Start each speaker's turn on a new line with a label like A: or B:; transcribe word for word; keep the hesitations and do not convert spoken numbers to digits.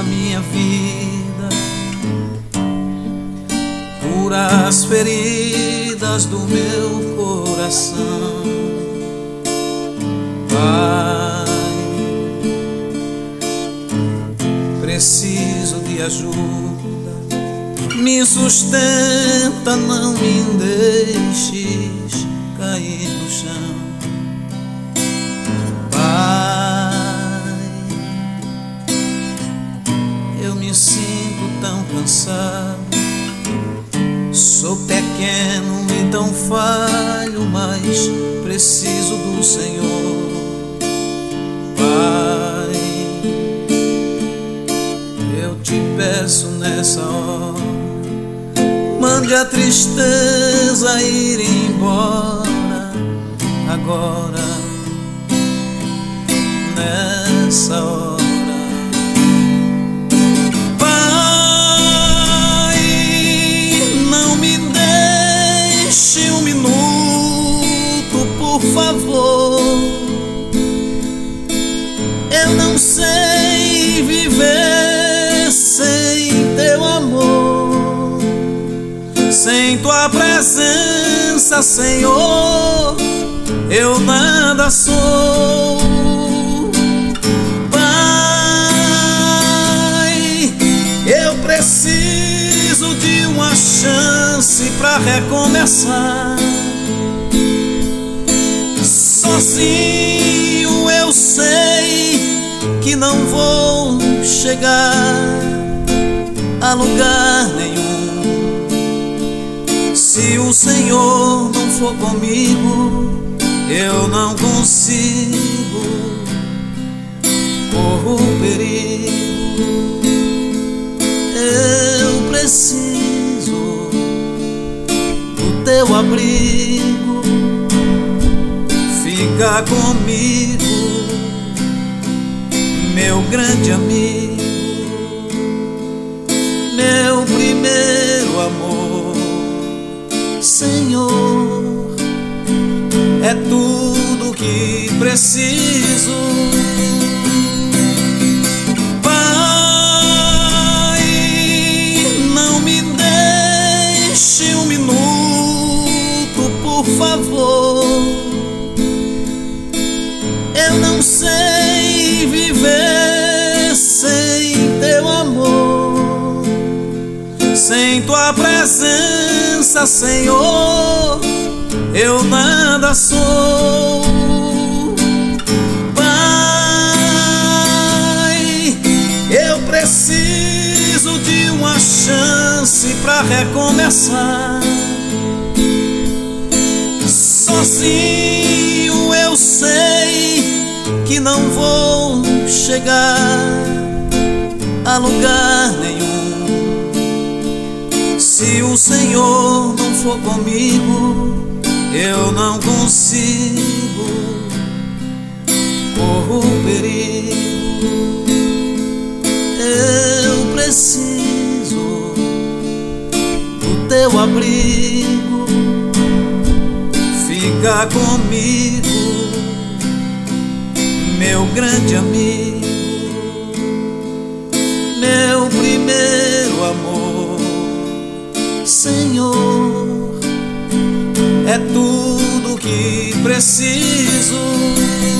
A: a minha vida, cura as feridas do meu coração. Pai, preciso de ajuda, me sustenta, não me deixes cair no chão. Pai, eu me sinto tão cansado, sou pequeno e tão falho, mas preciso do Senhor. Pai, eu te peço nessa hora, mande a tristeza ir embora agora, nessa hora. Pai, não me deixe um minuto, por favor. Eu não sei viver sem teu amor, sem tua presença, Senhor, eu nada sou. Pai, eu preciso de uma chance pra recomeçar. Sozinho eu sei que não vou chegar a lugar nenhum. Se o Senhor não for comigo, eu não consigo, corro perigo. Eu preciso do teu abrigo, fica comigo, meu grande amigo, meu primeiro amor. Senhor, é tudo que preciso. Pai, não me deixe um minuto, por favor. Eu não sei viver sem teu amor, sem tua presença, Senhor, eu nada sou. Pai, eu preciso de uma chance pra recomeçar. Sozinho eu sei que não vou chegar a lugar nenhum. Se o Senhor não for comigo, eu não consigo, corro perigo. Eu preciso do teu abrigo, fica comigo, meu grande amigo, meu primeiro amor. Senhor, é tudo que preciso.